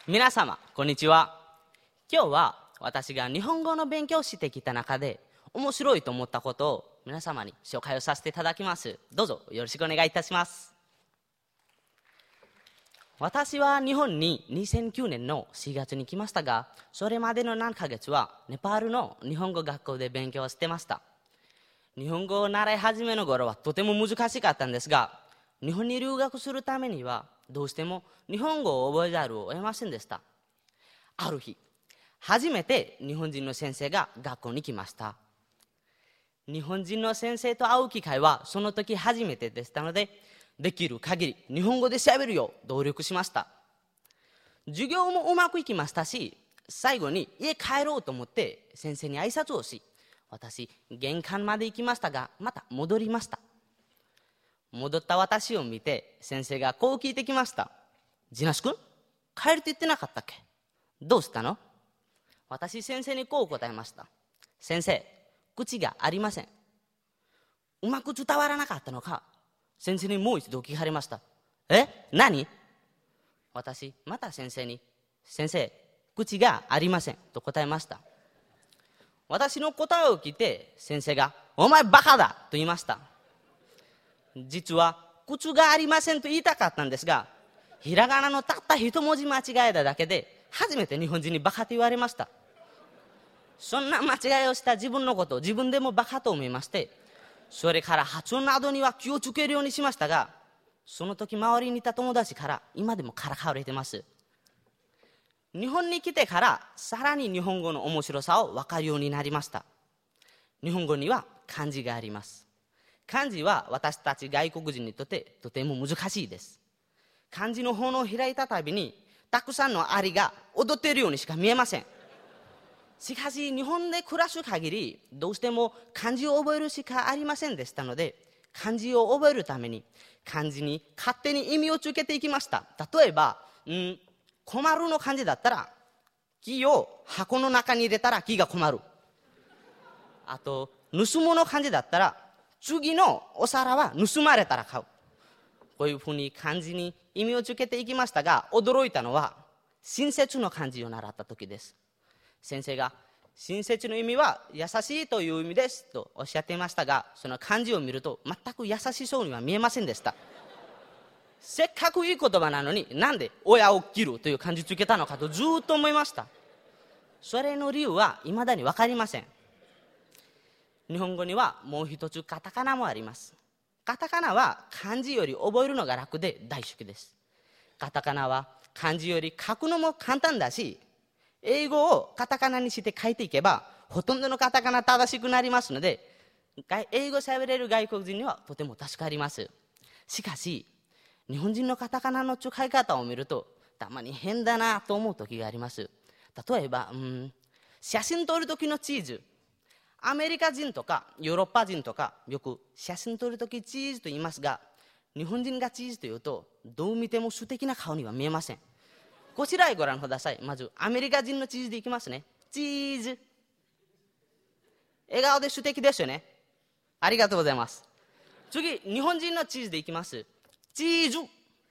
皆様こんにちは。今日は私が日本語の勉強をしてきた中で面白いと思ったことを皆様に紹介をさせていただきます。どうぞよろしくお願いいたします。私は日本に2009年の4月に来ましたが、それまでの何ヶ月はネパールの日本語学校で勉強してました。日本語を習い始めの頃はとても難しかったんですが、日本に留学するためにはどうしても日本語を覚えざるを得ませんでした。ある日、初めて日本人の先生が学校に来ました。日本人の先生と会う機会はその時初めてでしたので、できる限り日本語で喋るよう努力しました。授業もうまくいきましたし、最後に家帰ろうと思って先生に挨拶をし、私玄関まで行きましたが、また戻りました。戻った私を見て先生がこう聞いてきました。ジナシ君、帰るって言ってなかったっけ？どうしたの？私先生にこう答えました。先生、口がありません。うまく伝わらなかったのか、先生にもう一度聞かれました。何？私また先生に、先生、口がありませんと答えました。私の答えを聞いて先生が、お前バカだと言いました。実は口がありませんと言いたかったんですが、ひらがなのたった一文字間違えただけで初めて日本人にバカと言われました。そんな間違いをした自分のことを自分でもバカと思いまして、それから発音などには気をつけるようにしましたが、その時周りにいた友達から今でもからかわれてます。日本に来てからさらに日本語の面白さを分かるようになりました。日本語には漢字があります。漢字は私たち外国人にとってとても難しいです。漢字の本を開いたたびにたくさんのアリが踊っているようにしか見えません。しかし日本で暮らす限りどうしても漢字を覚えるしかありませんでしたので、漢字を覚えるために漢字に勝手に意味をつけていきました。例えば、困るの漢字だったら、木を箱の中に入れたら木が困る。あと、盗むの漢字だったら、次のお皿は盗まれたら買う。こういうふうに漢字に意味をつけていきましたが、驚いたのは親切の漢字を習った時です。先生が親切の意味は優しいという意味ですとおっしゃっていましたが、その漢字を見ると全く優しそうには見えませんでした。せっかくいい言葉なのに、なんで親を切るという漢字つけたのかとずっと思いました。それの理由は未だに分かりません。日本語にはもう一つカタカナもあります。カタカナは漢字より覚えるのが楽で大好きです。カタカナは漢字より書くのも簡単だし、英語をカタカナにして書いていけばほとんどのカタカナ正しくなりますので、英語喋れる外国人にはとても助かります。しかし日本人のカタカナの使い方を見るとたまに変だなと思う時があります。例えば、写真撮る時のチーズ、アメリカ人とかヨーロッパ人とかよく写真撮るときチーズと言いますが、日本人がチーズというとどう見ても素敵な顔には見えません。こちらへご覧ください。まずアメリカ人のチーズでいきますね。チーズ、笑顔で素敵ですよね。ありがとうございます。次、日本人のチーズでいきます。チーズ。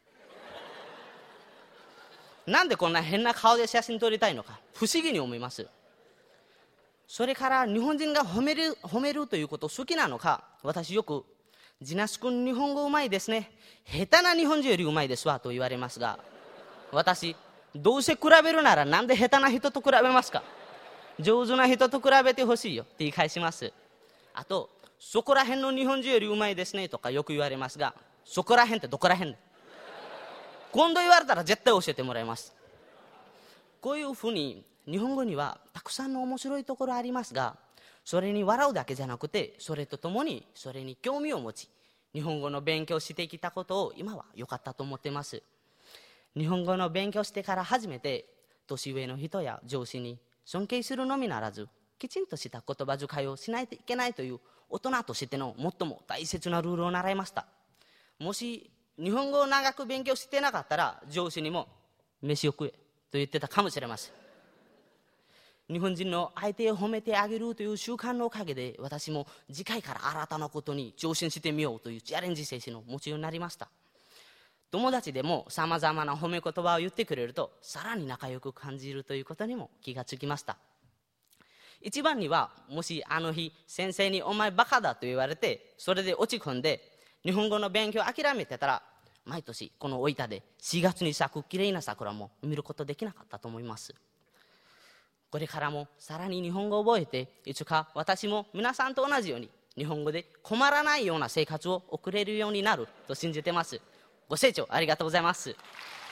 なんでこんな変な顔で写真撮りたいのか不思議に思います。それから日本人が褒めるということ好きなのか、私よくジナス君日本語うまいですね、下手な日本人よりうまいですわと言われますが、私どうせ比べるならなんで下手な人と比べますか？上手な人と比べてほしいよって言い返します。あと、そこら辺の日本人よりうまいですねとかよく言われますが、そこら辺ってどこら辺？今度言われたら絶対教えてもらいます。こういうふうに日本語にはたくさんの面白いところありますが、それに笑うだけじゃなくて、それとともにそれに興味を持ち日本語の勉強してきたことを今は良かったと思っています。日本語の勉強してから初めて年上の人や上司に尊敬するのみならず、きちんとした言葉遣いをしないといけないという大人としての最も大切なルールを習いました。もし日本語を長く勉強してなかったら、上司にも飯を食えと言ってたかもしれません。日本人の相手を褒めてあげるという習慣のおかげで、私も次回から新たなことに挑戦してみようというチャレンジ精神を持つようになりました。 友達でもさまざまな褒め言葉を言ってくれるとさらに仲良く感じるということにも気がつきました。一番には、もしあの日先生にお前バカだと言われてそれで落ち込んで日本語の勉強を諦めてたら、毎年この大分で4月に咲くきれいな桜も見ることできなかったと思います。これからもさらに日本語を覚えて、いつか私も皆さんと同じように日本語で困らないような生活を送れるようになると信じてます。ご清聴ありがとうございます。